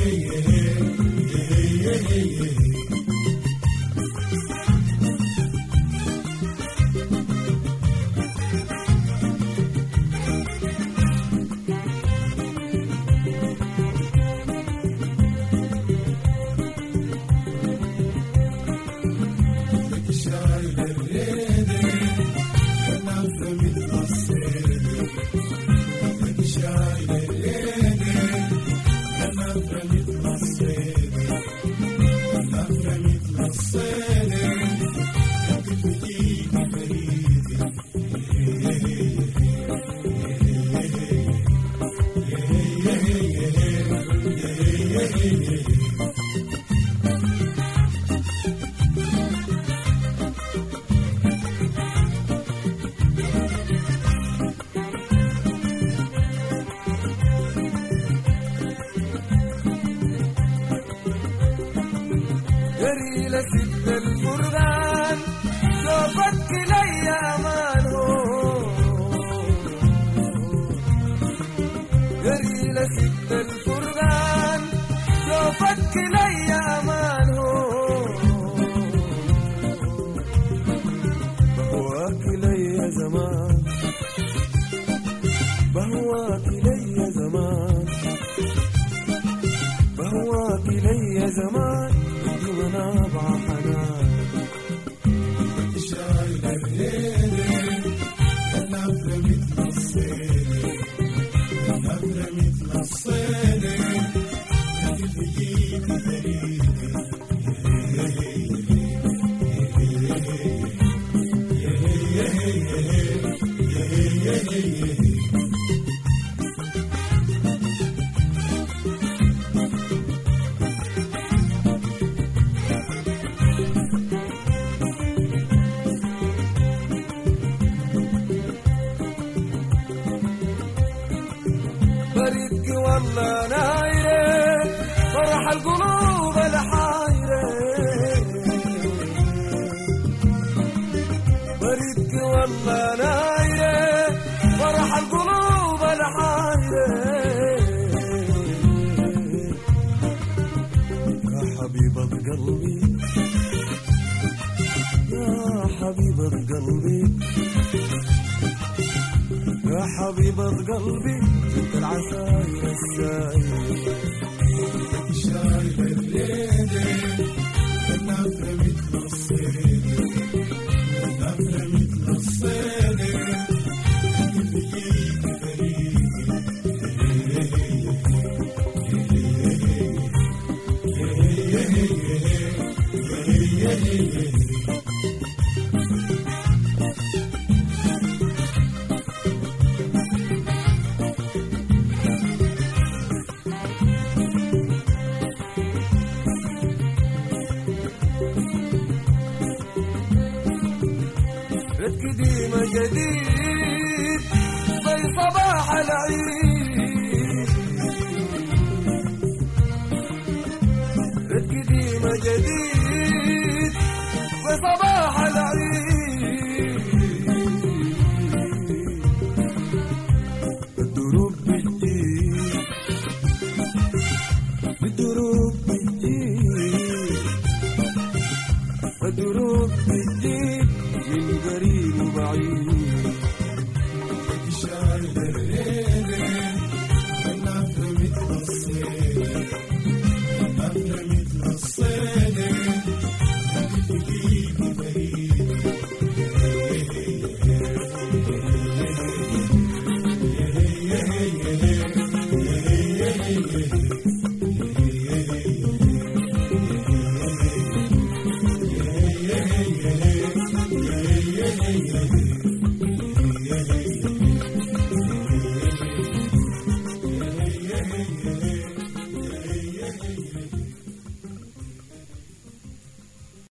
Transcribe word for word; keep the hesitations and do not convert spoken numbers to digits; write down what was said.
جري لسد الفرقان شوفك لي أمانه جري لسد الفرقان شوفك لي أمانه بهواك لي زمان بهواك لي زمان بهواك لي زمان ونابع حنان شايل الليل النفرة مثل الصيد النفرة مثل الصيد تجيك فريدة بريدك والله نايرة فرح القلوب الحايرة بريدك والله نايرة فرح القلوب الحايرة يا حبيبة قلبي يا حبيبة قلبي يا حبيبة قلبي انت العساير الساير شايل الليل النفرة مثل الصيد النفرة مثل الصيد تجيك فريدة قديمة جديد زي صباح العيد قديمة جديد زي صباح العيد الدروب بالدين الدروب